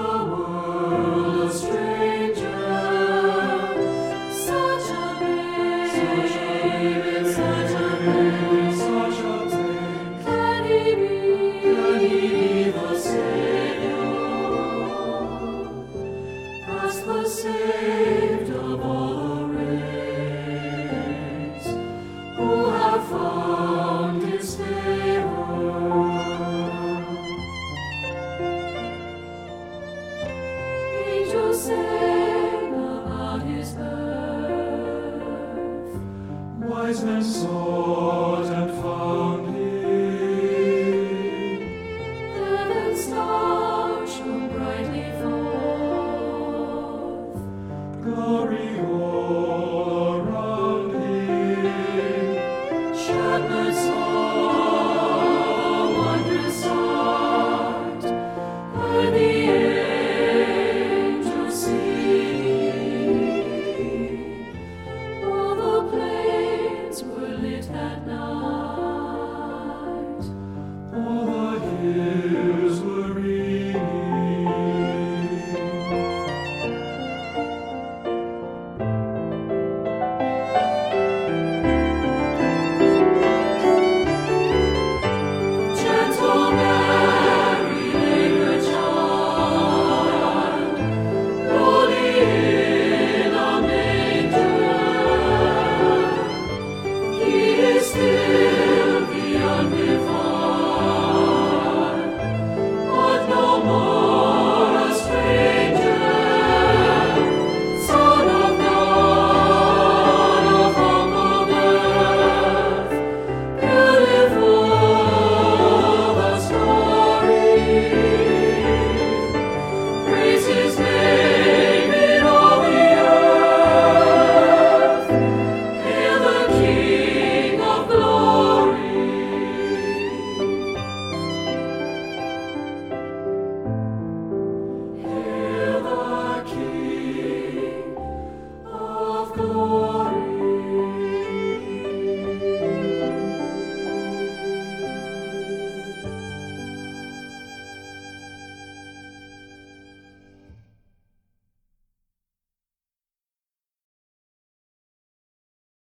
world a stranger, such a babe, such a babe, such a babe. Can he be the Savior? Ask the saved of all the race, who have found his favor. Angels sang about his birth, wise men saw